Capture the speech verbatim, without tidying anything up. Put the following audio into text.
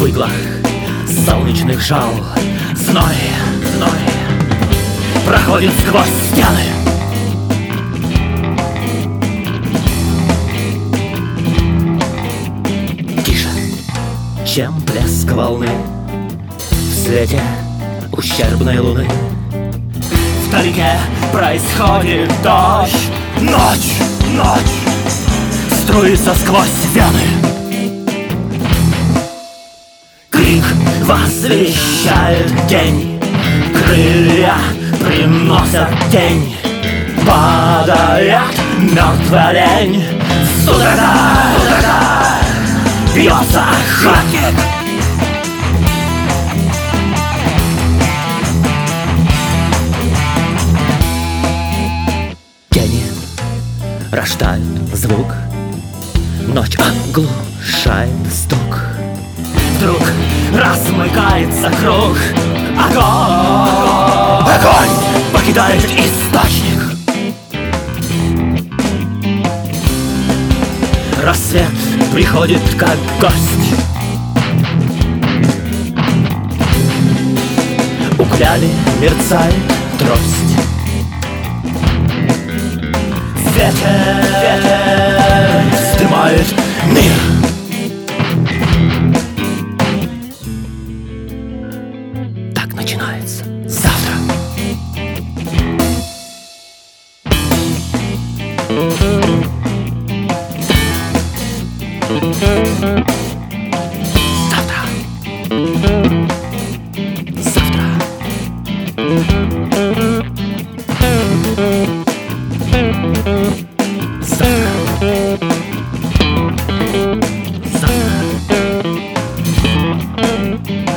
в иглах солнечных жал. Зной, зной проходит сквозь стены. Тише, чем плеск волны в свете ущербной луны. Вдалеке происходит дождь. Ночь, ночь струится сквозь вены. Крик возвещает день. Крылья приносят тень. Падает мертвый олень. Судорога, судорога бьется охотник. Рождают звук, ночь оглушает стук. Вдруг размыкается круг. Огонь, огонь покидает источник. Рассвет приходит как гость. У кляви мерцает трость. Ветер, ветер вздымает мир. Так начинается завтра. Завтра. Завтра. Завтра.